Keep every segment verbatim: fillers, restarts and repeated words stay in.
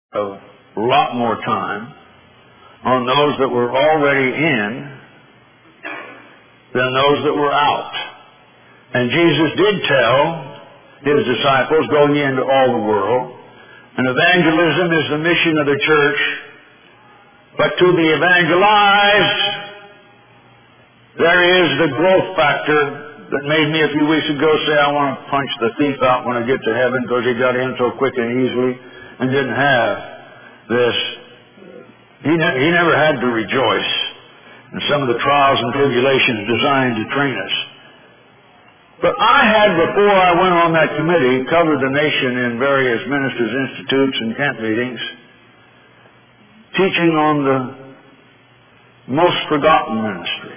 a lot more time on those that were already in than those that were out. And Jesus did tell his disciples, go ye into all the world. And evangelism is the mission of the church. But to the evangelized, there is the growth factor that made me a few weeks ago say I want to punch the thief out when I get to heaven because he got in so quick and easily and didn't have this. He, ne- he never had to rejoice in some of the trials and tribulations designed to train us. But I had, before I went on that committee, covered the nation in various ministers' institutes and camp meetings, teaching on the most forgotten ministry.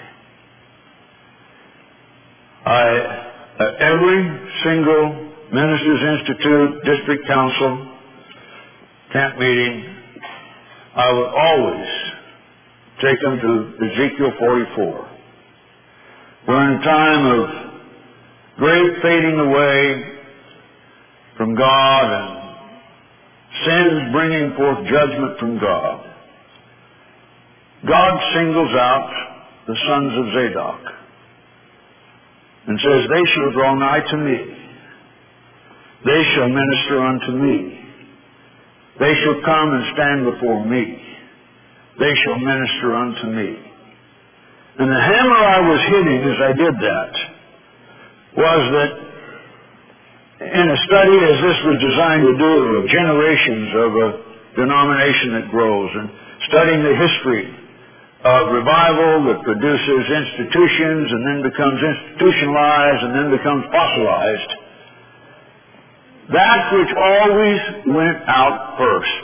I, at every single ministers' institute, district council, camp meeting, I would always take them to Ezekiel forty-four. We're in a time of great fading away from God and sins bringing forth judgment from God. God singles out the sons of Zadok and says, they shall draw nigh to me. They shall minister unto me. They shall come and stand before me. They shall minister unto me. And the hammer I was hitting as I did that was that in a study as this was designed to do of generations of a denomination that grows and studying the history of revival that produces institutions and then becomes institutionalized and then becomes fossilized, that which always went out first,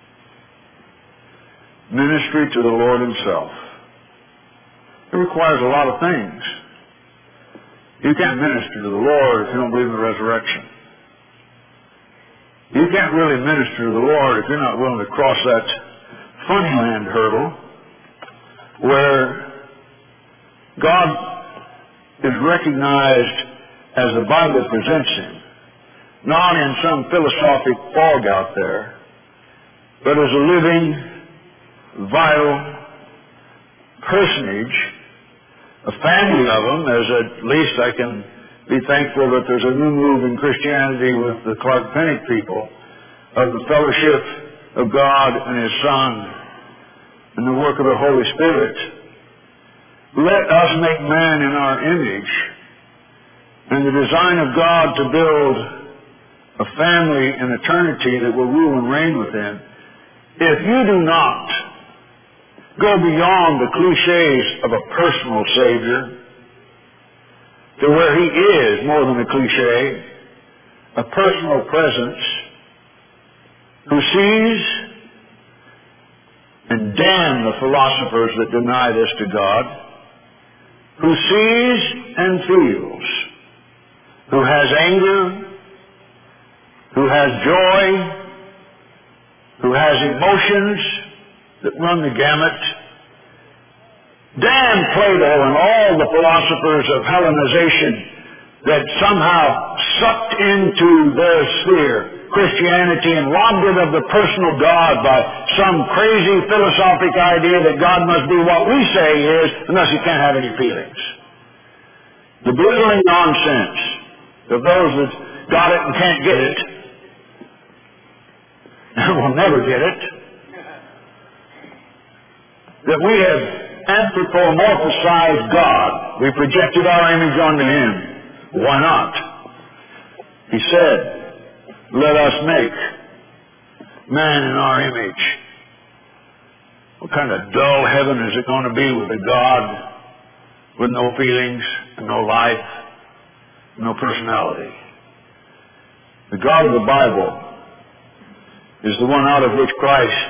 ministry to the Lord himself. It requires a lot of things. You can't minister to the Lord if you don't believe in the resurrection. You can't really minister to the Lord if you're not willing to cross that funny land hurdle where God is recognized as the Bible presents him, not in some philosophic fog out there, but as a living, vital personage, a family of them, as at least I can be thankful that there's a new move in Christianity with the Clark Pinnock people of the fellowship of God and his Son and the work of the Holy Spirit. Let us make man in our image and the design of God to build a family in eternity that will rule and reign with him. If you do not go beyond the cliches of a personal Savior to where he is more than a cliche, a personal presence who sees and damn the philosophers that deny this to God, who sees and feels, who has anger, who has joy, who has emotions that run the gamut. Damn Plato and all the philosophers of Hellenization that somehow sucked into their sphere Christianity and robbed it of the personal God by some crazy philosophic idea that God must be what we say he is unless he can't have any feelings. The blithering nonsense of those that got it and can't get it and will never get it, that we have anthropomorphized God. We projected our image onto him. Why not? He said, let us make man in our image. What kind of dull heaven is it going to be with a God with no feelings, no life, no personality? The God of the Bible is the one out of which Christ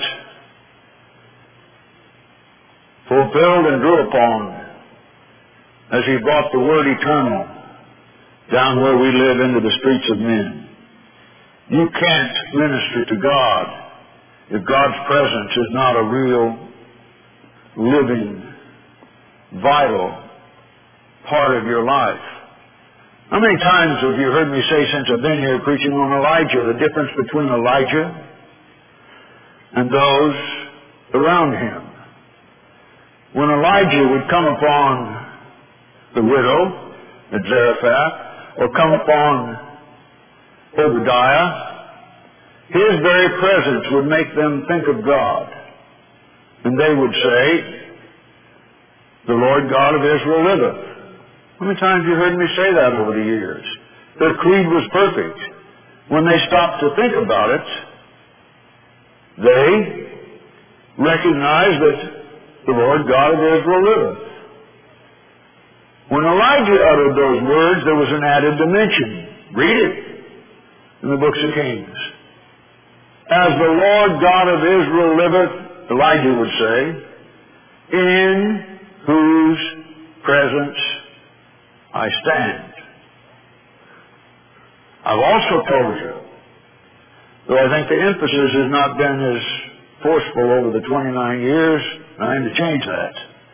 fulfilled and drew upon as he brought the word eternal down where we live into the streets of men. You can't minister to God if God's presence is not a real, living, vital part of your life. How many times have you heard me say since I've been here preaching on Elijah, the difference between Elijah and those around him. When Elijah would come upon the widow at Zarephath, or come upon Obadiah, his very presence would make them think of God. And they would say, "The Lord God of Israel liveth." How many times have you heard me say that over the years? Their creed was perfect. When they stopped to think about it, they recognized that the Lord God of Israel liveth. When Elijah uttered those words, there was an added dimension. Read it in the books of Kings. "As the Lord God of Israel liveth," Elijah would say, "in whose presence I stand." I've also told you, though I think the emphasis has not been as forceful over the twenty-nine years, I aim to change that.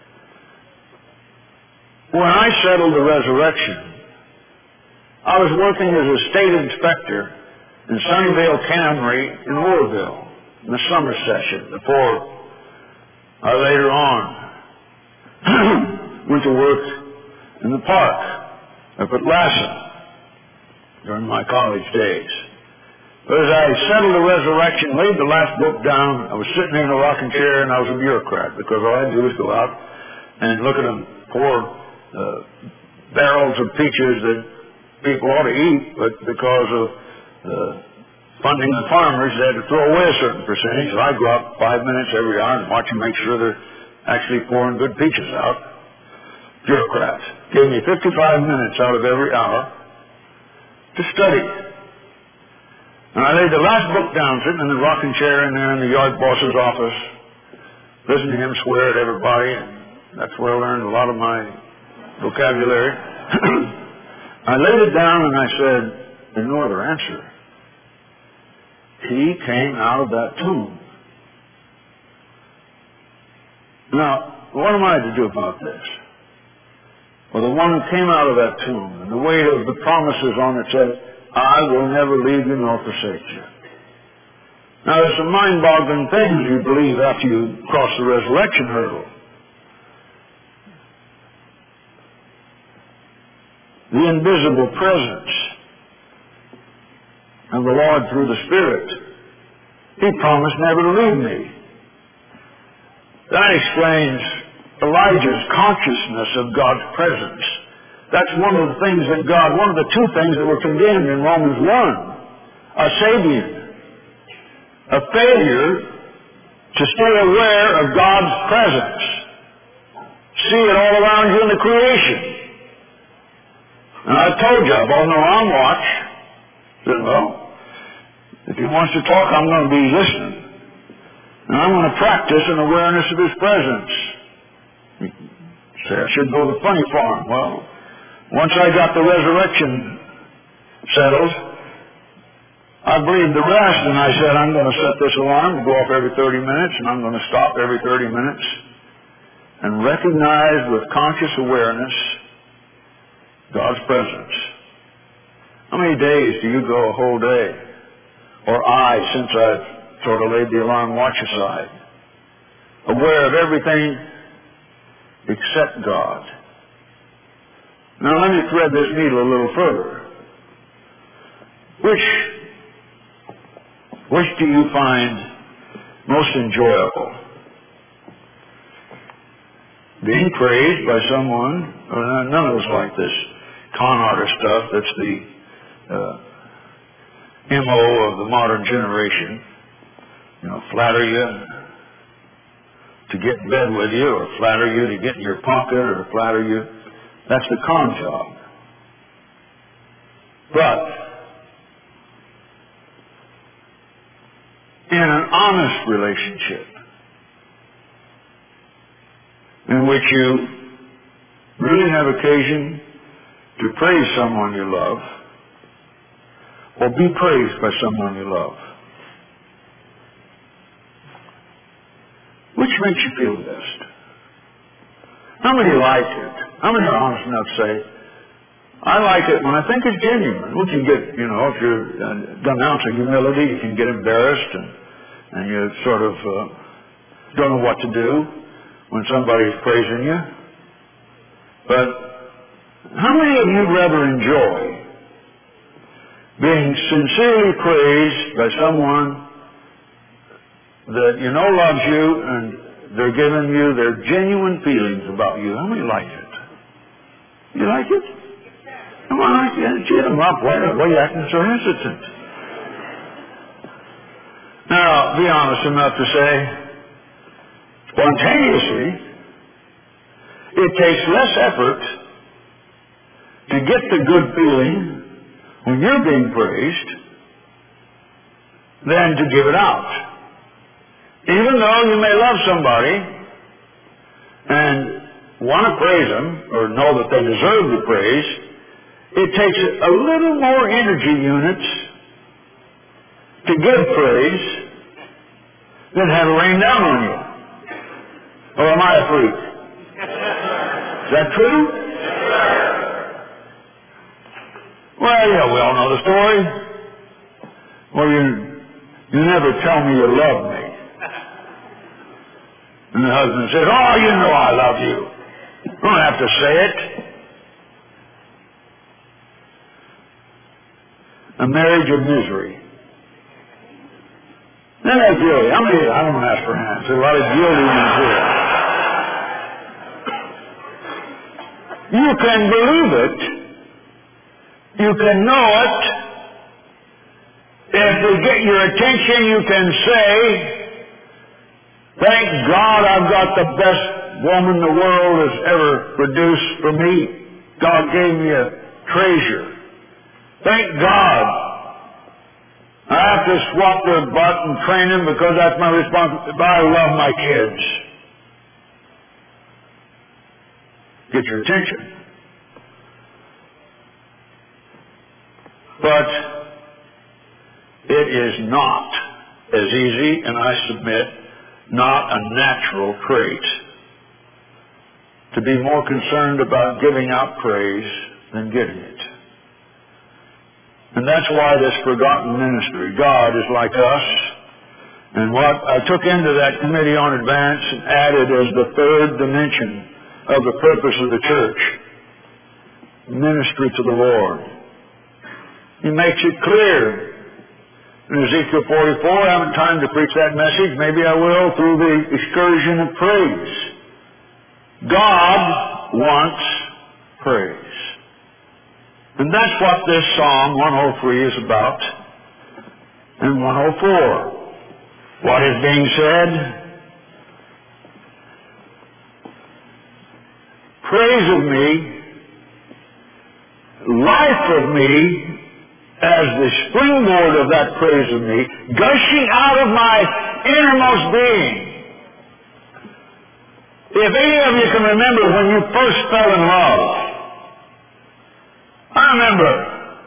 When I settled the resurrection, I was working as a state inspector in Sunnyvale Cannery in Oroville in the summer session before I later on went to work in the park up at Lassen during my college days. But as I settled the resurrection, laid the last book down, I was sitting in a rocking chair and I was a bureaucrat because all I had to do was go out and look at them pour uh, barrels of peaches that people ought to eat, but because of uh, funding the farmers, they had to throw away a certain percentage. So I'd go out five minutes every hour and watch them make sure they're actually pouring good peaches out. Bureaucrats gave me fifty-five minutes out of every hour to study. And I laid the last book down, sitting in the rocking chair in there in the yard boss's office, listening to him swear at everybody, and that's where I learned a lot of my vocabulary. I laid it down and I said, "There's no other answer. He came out of that tomb." Now, what am I to do about this? Well, the one who came out of that tomb, and the weight of the promises on it said, "I will never leave you nor forsake you." Now, there's some mind-boggling things you believe after you cross the resurrection hurdle. The invisible presence of the Lord through the Spirit. He promised never to leave me. That explains Elijah's consciousness of God's presence. That's one of the things that God, one of the two things that were condemned in Romans one. A Sabian, a failure to stay aware of God's presence. See it all around you in the creation. And I told you, I've all no on watch. I said, well, if he wants to talk, I'm going to be listening. And I'm going to practice an awareness of his presence. You say, I should go to the funny farm. Well, once I got the resurrection settled, I believed the rest, and I said, I'm going to set this alarm to go off every thirty minutes, and I'm going to stop every thirty minutes and recognize with conscious awareness God's presence. How many days do you go a whole day? Or I, since I've sort of laid the alarm watch aside, aware of everything except God. Now let me thread this needle a little further. Which, which do you find most enjoyable? Being praised by someone, uh, none of us like this con artist stuff, that's the uh, M O of the modern generation. You know, flatter you to get in bed with you, or flatter you to get in your pocket, or flatter you. That's the con job. But in an honest relationship, in which you really have occasion to praise someone you love, or be praised by someone you love, which makes you feel best? How many like it? How many are honest enough to say, I like it when I think it's genuine? We can get, you know, if you're uh, done ounce of humility, you can get embarrassed and and you sort of uh, don't know what to do when somebody's praising you. But how many of you rather enjoy being sincerely praised by someone that you know loves you and they're giving you their genuine feelings about you? How many like it? You like it? Come on, cheer them up. Why, why are you acting so hesitant? Now, be honest enough to say, spontaneously, it takes less effort to get the good feeling when you're being praised than to give it out. Even though you may love somebody and want to praise them or know that they deserve the praise, it takes a little more energy units to give praise than have it rain down on you. Or am I a freak? Is that true? Well, yeah, we all know the story. Well, you, you never tell me you love me. And the husband says, oh, you know I love you. You don't have to say it. A marriage of misery. Then that's guilty. How many? I don't ask for hands. There's a lot of guilty ones here. You can believe it. You can know it. If we get your attention, you can say, thank God I've got the best woman the world has ever produced for me. God gave me a treasure. Thank God. I have to swap their butt and train them because that's my responsibility. But I love my kids. Get your attention. But it is not as easy, and I submit, not a natural trait to be more concerned about giving out praise than getting it. And that's why this forgotten ministry, God is like us. And what I took into that committee on advance and added as the third dimension of the purpose of the church, ministry to the Lord. He makes it clear in Ezekiel forty-four. I haven't time to preach that message. Maybe I will through the excursion of praise. God wants praise. And that's what this Psalm one oh three is about. And one oh four. What is being said? Praise of me, life of me, as the springboard of that praise of me, gushing out of my innermost being. If any of you can remember when you first fell in love, I remember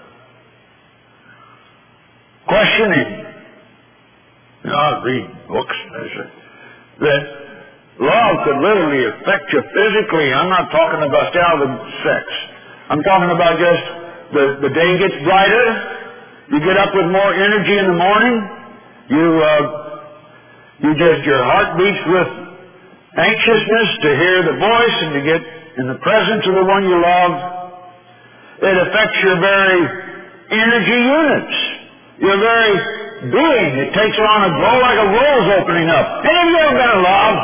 questioning, you know, I read books that love could literally affect you physically. I'm not talking about the sex. I'm talking about just the, the day gets brighter. You get up with more energy in the morning. You, uh, you just, your heart beats with anxiousness to hear the voice and to get in the presence of the one you love. It affects your very energy units, your very being. It takes on a glow like a rose opening up. Any of you ever been in love?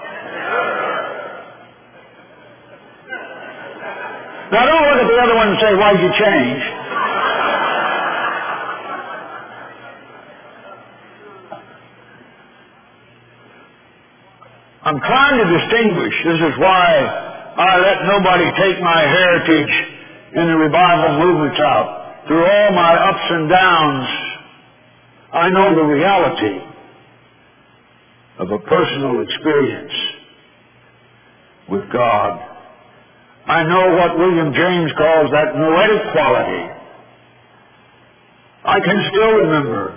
Now don't look at the other one and say, why'd you change? I'm trying to distinguish. This is why I let nobody take my heritage in the revival movements out. Through all my ups and downs, I know the reality of a personal experience with God. I know what William James calls that noetic quality. I can still remember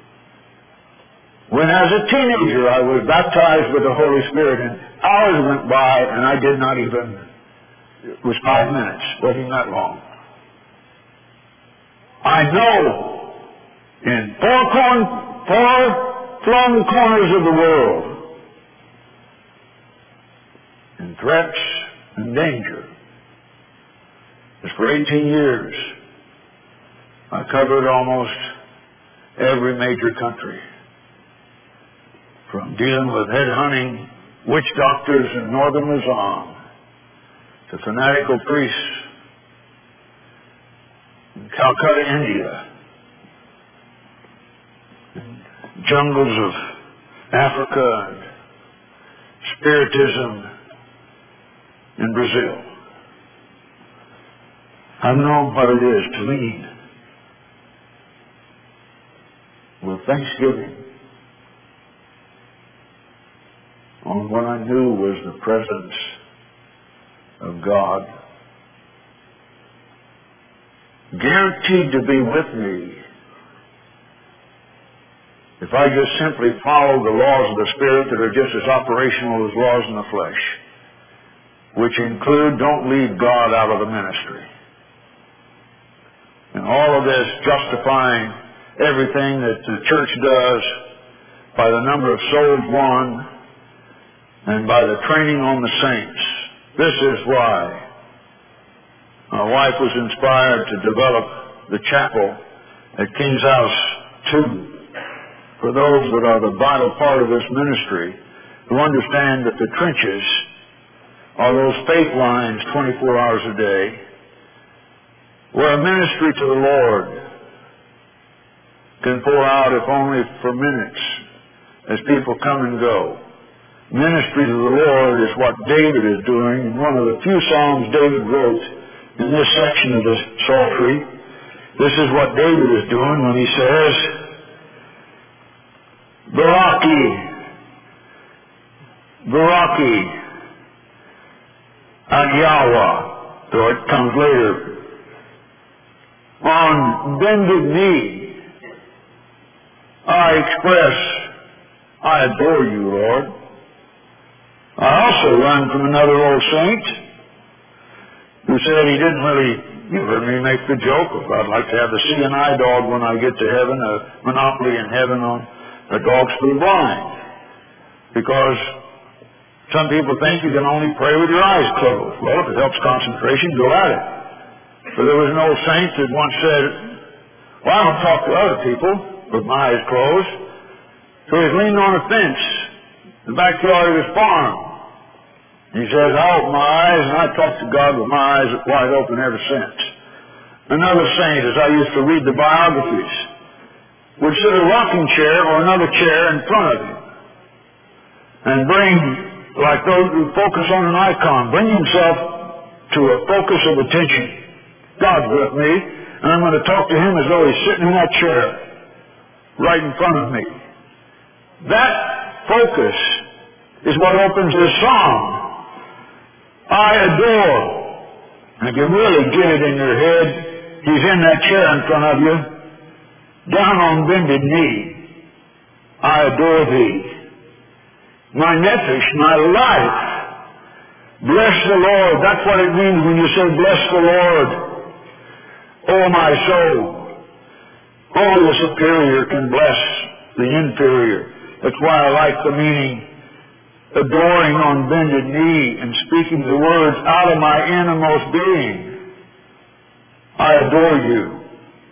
when as a teenager I was baptized with the Holy Spirit and hours went by and I did not even, it was five minutes, wasn't that long. I know in four, corn, four far-flung corners of the world in threats and danger. Because for eighteen years, I covered almost every major country, from dealing with head-hunting witch doctors in northern Luzon to fanatical priests in Calcutta, India, jungles of Africa, and spiritism in Brazil. I've known what it is to lead with thanksgiving on what I knew was the presence of God, guaranteed to be with me if I just simply follow the laws of the Spirit that are just as operational as laws in the flesh, which include don't leave God out of the ministry. And all of this justifying everything that the church does by the number of souls won and by the training on the saints. This is why my wife was inspired to develop the chapel at King's House two for those that are the vital part of this ministry who understand that the trenches are those faith lines twenty-four hours a day where a ministry to the Lord can pour out, if only for minutes, as people come and go. Ministry to the Lord is what David is doing in one of the few Psalms David wrote in this section of the Psaltery. This is what David is doing when he says, Baraki, Baraki, and Yahweh, though it comes later, on bended knee, I express, I adore you, Lord. I also learned from another old saint who said he didn't really, you heard me make the joke of I'd like to have the C and I dog when I get to heaven, a monopoly in heaven on a dogs for the blind. Because some people think you can only pray with your eyes closed. Well, if it helps concentration, go at it. But there was an old saint that once said, well, I don't talk to other people with my eyes closed. So he's leaning on a fence in the backyard of his farm. He says, I open my eyes and I talk to God with my eyes wide open ever since. Another saint, as I used to read the biographies, would sit a rocking chair or another chair in front of him and bring, like those who focus on an icon, bring himself to a focus of attention. God's with me, and I'm going to talk to him as though he's sitting in that chair right in front of me. That focus is what opens this song. I adore. And if you really get it in your head, he's in that chair in front of you, down on bended knee. I adore thee. My nephesh, my life. Bless the Lord. That's what it means when you say bless the Lord. Oh, my soul. Only the superior can bless the inferior. That's why I like the meaning, adoring on bended knee and speaking the words out of my innermost being. I adore you.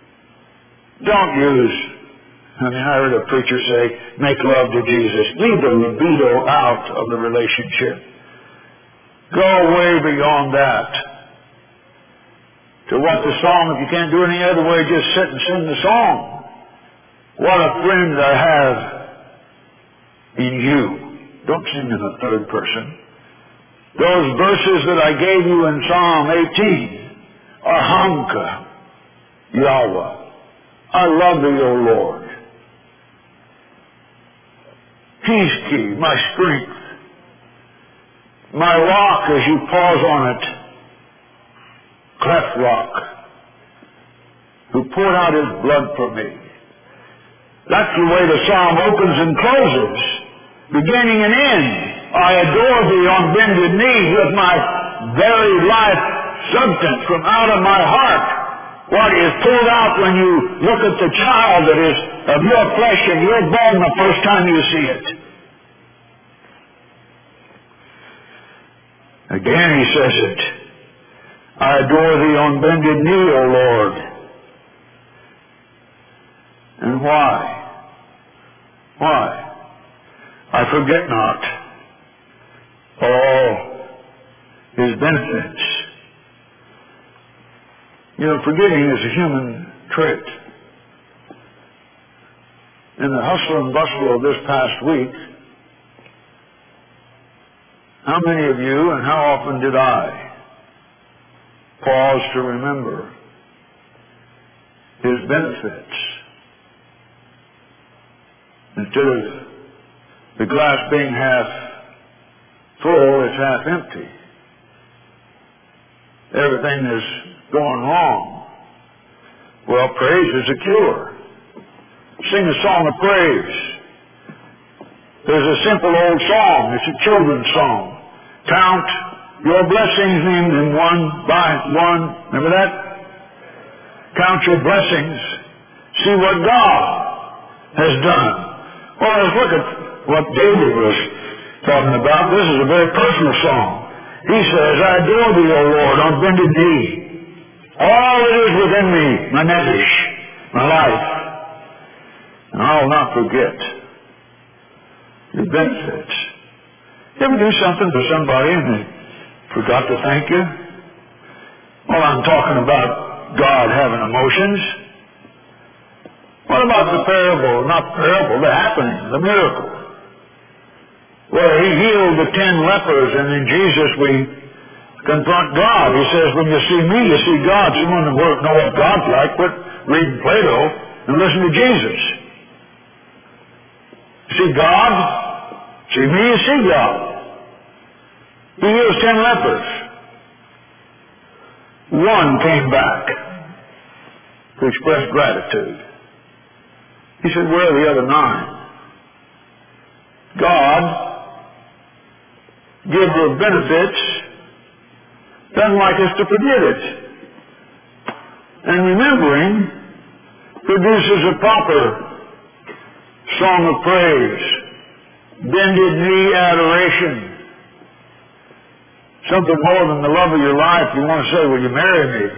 Don't use, I mean, I heard a preacher say, make love to Jesus. Leave the libido out of the relationship. Go way beyond that. To what the song, if you can't do it any other way, just sit and sing the song. What a friend I have in you. Don't sing in the third person. Those verses that I gave you in Psalm eighteen are Hamka, Yahweh. I love thee, O Lord. Peace key, my strength. My rock as you pause on it. Cleft rock, who poured out his blood for me. That's the way the psalm opens and closes, beginning and end. I adore thee on bended knee with my very life substance from out of my heart. What is poured out when you look at the child that is of your flesh and your bone the first time you see it. Again he says it. I adore thee on bended knee, O Lord. And why? Why? I forget not all his benefits. You know, forgetting is a human trait. In the hustle and bustle of this past week, how many of you and how often did I pause to remember his benefits? Instead of the glass being half full, it's half empty. Everything is going wrong. Well, praise is a cure. Sing a song of praise. There's a simple old song. It's a children's song. Count your blessings, name them one by one. Remember that? Count your blessings. See what God has done. Well, let's look at what David was talking about. This is a very personal song. He says, I adore thee, O Lord, on bended knee. All that is within me, my nefesh, my life, and I'll not forget your benefits. You ever do something for somebody and they forgot to thank you? Well, I'm talking about God having emotions. What about the parable? Not the parable, the happening, the miracle. Where he healed the ten lepers, and in Jesus we confront God. He says, when you see me, you see God. So you want to know what God's like, quit reading Plato and listen to Jesus. See God? See me, you see God. He heals ten lepers. One came back to express gratitude. He said, where are the other nine? God gives the benefits, doesn't like us to forget it. And remembering produces a proper song of praise, bended knee adoration. Something more than the love of your life. You want to say, will you marry me?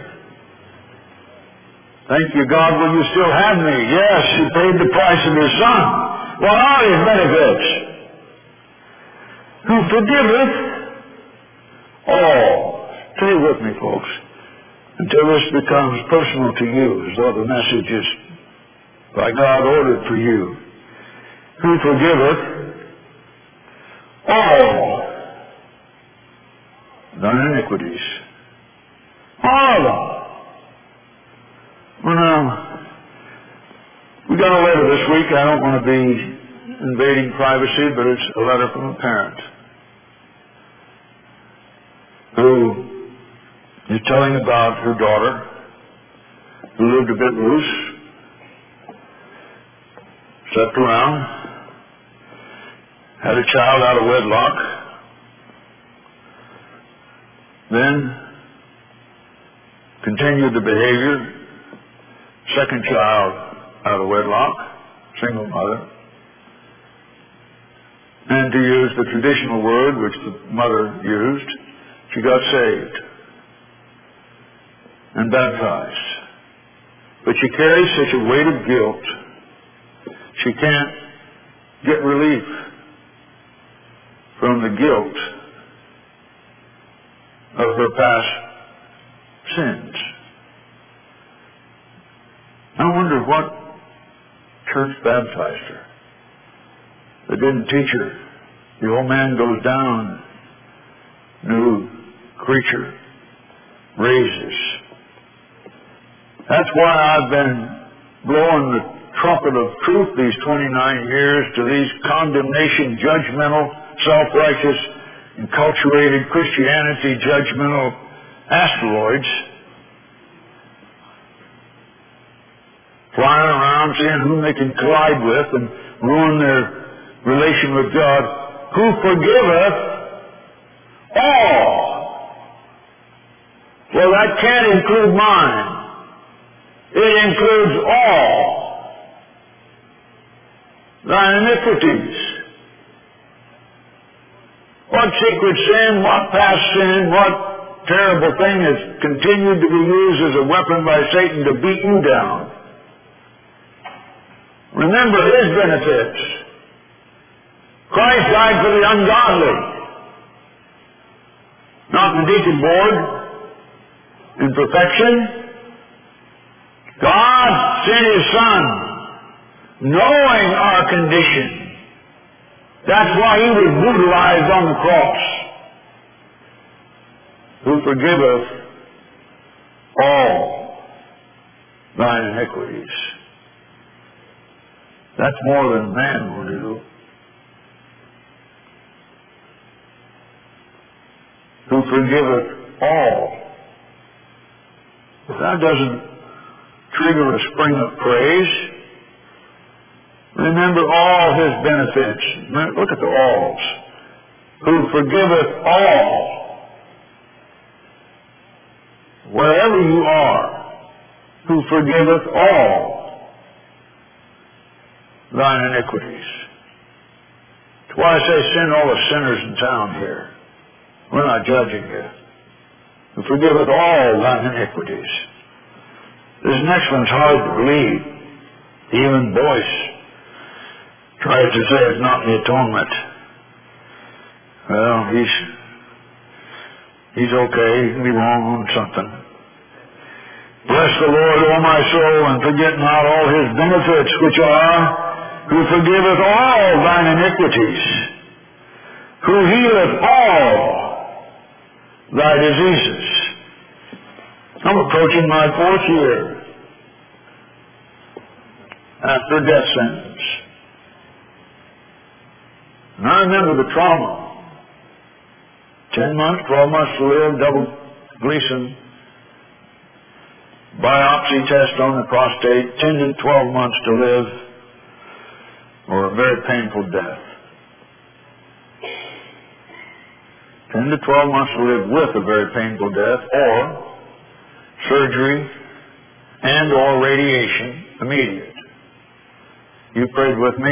Thank you, God, will you still have me? Yes, he paid the price of his son. What are his benefits? Who forgiveth all. Stay with me, folks, until this becomes personal to you, as though the message is by God ordered for you. Who forgiveth all thine iniquities. All of them. Well, now, we got a letter this week. I don't want to be invading privacy, but it's a letter from a parent who is telling about her daughter who lived a bit loose, slept around, had a child out of wedlock, then continued the behavior, second child out of wedlock, single mother, and to use the traditional word which the mother used, she got saved and baptized. But she carries such a weight of guilt, she can't get relief from the guilt of her past sins. I wonder what church baptized her. They didn't teach her. The old man goes down, new creature, raises. That's why I've been blowing the trumpet of truth these twenty-nine years to these condemnation, judgmental, self-righteous, enculturated Christianity, judgmental asteroids flying around seeing whom they can collide with and ruin their relation with God. Who forgiveth all. Well, that can't include mine. It includes all. thine iniquities. What secret sin, what past sin, what terrible thing has continued to be used as a weapon by Satan to beat you down? Remember his benefits. Christ died for the ungodly, not the deacon board in perfection. God sent his Son, knowing our condition. That's why he was brutalized on the cross. Who forgiveth all thine iniquities. That's more than man will do. Who forgiveth all. If that doesn't trigger a spring of praise, remember all his benefits. Look at the alls. Who forgiveth all. Wherever you are, who forgiveth all thine iniquities. That's why I say send all the sinners in town here. We're not judging you. Who forgiveth all thine iniquities. This next one's hard to believe. Even Boyce tries to say it's not the atonement. Well, he's he's okay. He can be wrong on something. Bless the Lord, O my soul, and forget not all his benefits, which are, who forgiveth all thine iniquities, who healeth all thy diseases. I'm approaching my fourth year after a death sentence. And I remember the trauma. Ten months, twelve months to live, double Gleason biopsy test on the prostate, ten to twelve months to live, or a very painful death. ten to twelve months to live with a very painful death, or surgery and or radiation immediate. You prayed with me.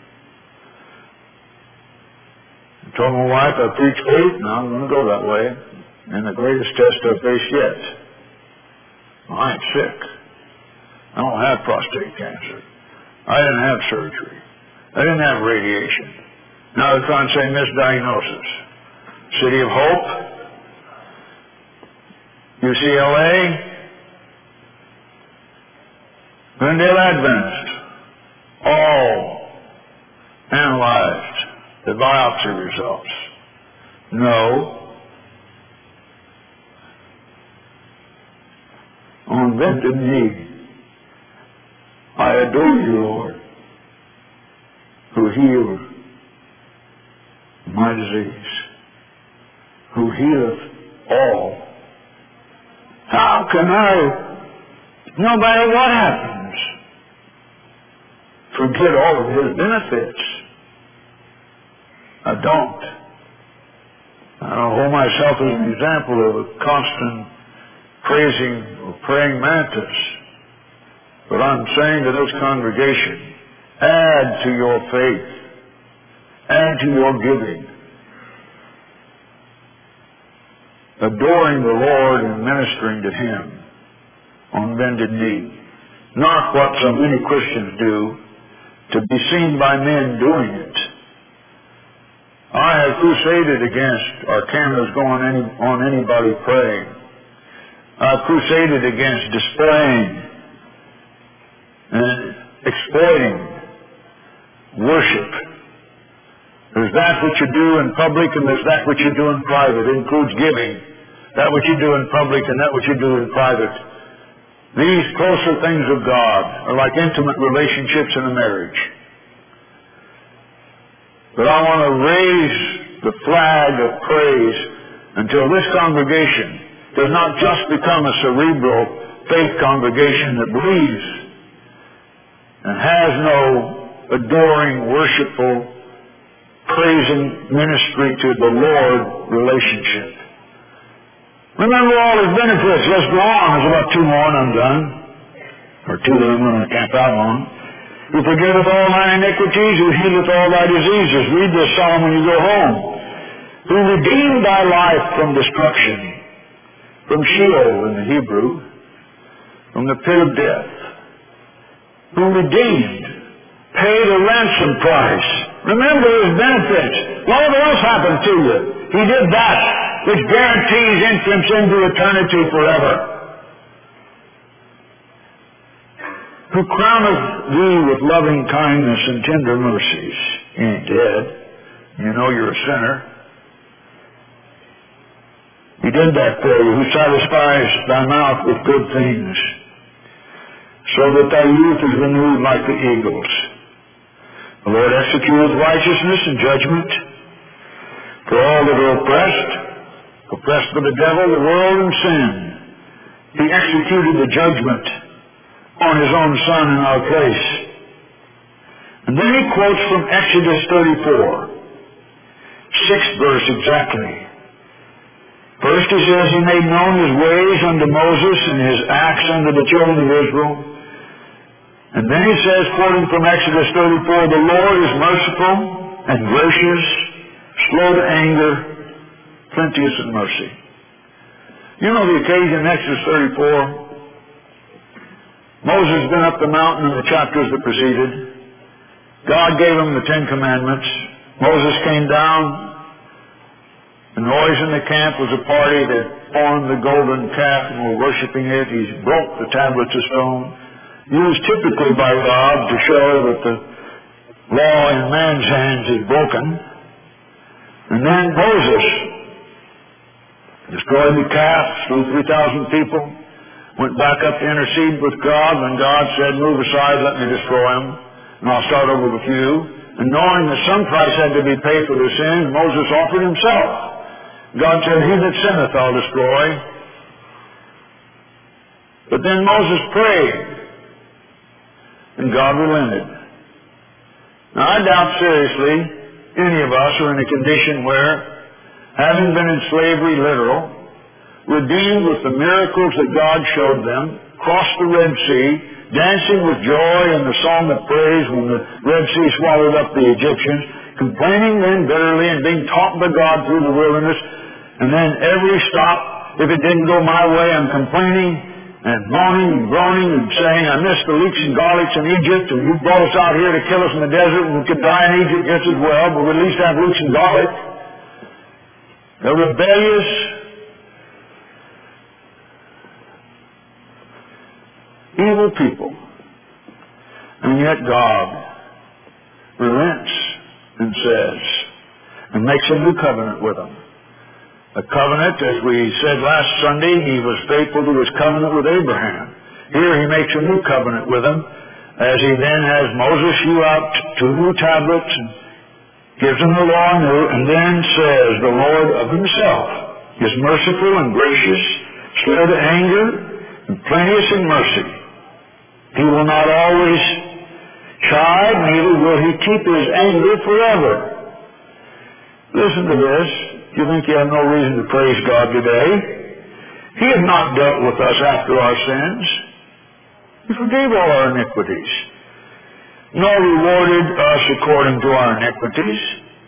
I told my wife I preach faith, now I'm going to go that way. And the greatest test I faced yet. I ain't sick. I don't have prostate cancer. I didn't have surgery. I didn't have radiation. Now they're trying to say misdiagnosis. City of Hope, U C L A, Glendale Adventist, all analyzed the biopsy results. No. On bended knee, I adore you, Lord, who healed my disease, who healeth all. How can I, no matter what happens, forget all of his benefits? I don't. I don't hold myself as an example of a constant praising or praying mantis. But I'm saying to this congregation, add to your faith, add to your giving, adoring the Lord and ministering to him on bended knee. Not what so many Christians do, to be seen by men doing it. I have crusaded against our cameras going any, on anybody praying. I've crusaded against displaying and exploiting worship. There's that which you do in public and there's that which you do in private. It includes giving. That which you do in public and that which you do in private. These closer things of God are like intimate relationships in a marriage. But I want to raise the flag of praise until this congregation does not just become a cerebral faith congregation that believes and has no adoring, worshipful, praising ministry to the Lord relationship. Remember all his benefits. Let's go on. There's about two more and I'm done. Or two that I'm going to camp out on. who forgiveth all thine iniquities, who healeth all thy diseases. Read this psalm when you go home. Who redeemed thy life from destruction, from Sheol in the Hebrew, from the pit of death. Who redeemed, paid a ransom price. Remember his benefits. Whatever else happened to you, he did that, which guarantees entrance into eternity forever. Who crowneth thee with loving kindness and tender mercies. You ain't dead. You know you're a sinner. He did that for you. Who satisfies thy mouth with good things, so that thy youth is renewed like the eagles. The Lord executeth righteousness and judgment for all that are oppressed, oppressed by the devil, the world, and sin. He executed the judgment on his own Son in our place. And then he quotes from Exodus thirty-four, sixth verse exactly. First he says, he made known his ways unto Moses and his acts unto the children of Israel. And then he says, quoting from Exodus thirty-four, the Lord is merciful and gracious, slow to anger, plenteous in mercy. You know the occasion in Exodus thirty-four? Moses had been up the mountain in the chapters that preceded. God gave him the Ten Commandments. Moses came down. The noise in the camp was a party that formed the golden calf and were worshiping it. He broke the tablets of stone, used typically by God to show that the law in man's hands is broken. And then Moses destroyed the calf, slew three thousand people, went back up to intercede with God when God said, move aside, let me destroy them, and I'll start over with you. And knowing that some price had to be paid for their sins, Moses offered himself. God said, he that sinneth I'll destroy. But then Moses prayed, and God relented. Now I doubt seriously any of us are in a condition where, having been in slavery literal, redeemed with the miracles that God showed them, crossed the Red Sea, dancing with joy in the song of praise when the Red Sea swallowed up the Egyptians, complaining then bitterly and being taught by God through the wilderness, and then every stop, if it didn't go my way, I'm complaining and moaning and groaning and saying, I miss the leeks and garlics in Egypt, and you brought us out here to kill us in the desert, and we could die in Egypt just as well, but we at least have leeks and garlic. They're rebellious, evil people. And yet God relents and says, and makes a new covenant with them. A covenant, as we said last Sunday, he was faithful to his covenant with Abraham. Here he makes a new covenant with them, as he then has Moses hew out two new tablets and gives them the law anew, and then says, the Lord of himself is merciful and gracious, slow to anger, and plenteous in mercy. He will not always chide, neither will he keep his anger forever. Listen to this. You think you have no reason to praise God today? He has not dealt with us after our sins. He forgave all our iniquities, nor rewarded us according to our iniquities.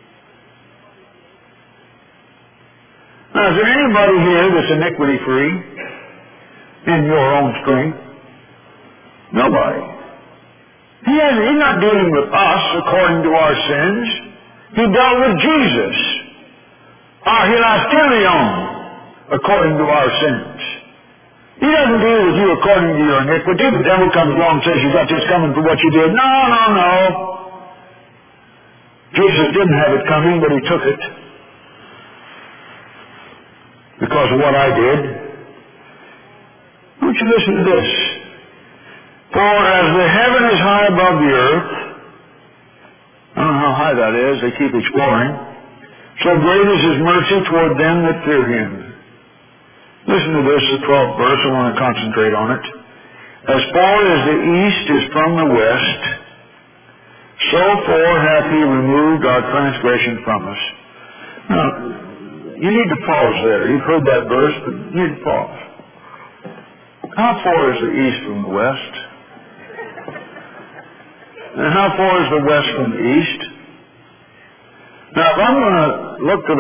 Now, is there anybody here that's iniquity-free in your own strength? Nobody. He has, he's not dealing with us according to our sins. He dealt with Jesus, our hilasterion, according to our sins. He doesn't deal with you according to your iniquity. The devil comes along and says, you got this coming for what you did. No, no, no. Jesus didn't have it coming, but he took it because of what I did. I want you to listen to this. For as the heaven is high above the earth, I don't know how high that is, they keep exploring, so great is his mercy toward them that fear him. Listen to this, the twelfth verse, I want to concentrate on it. As far as the east is from the west, so far hath he removed our transgression from us. Now, you need to pause there. You've heard that verse, but you need to pause. How far is the east from the west? And how far is the west from the east? Now, if I'm going to look to the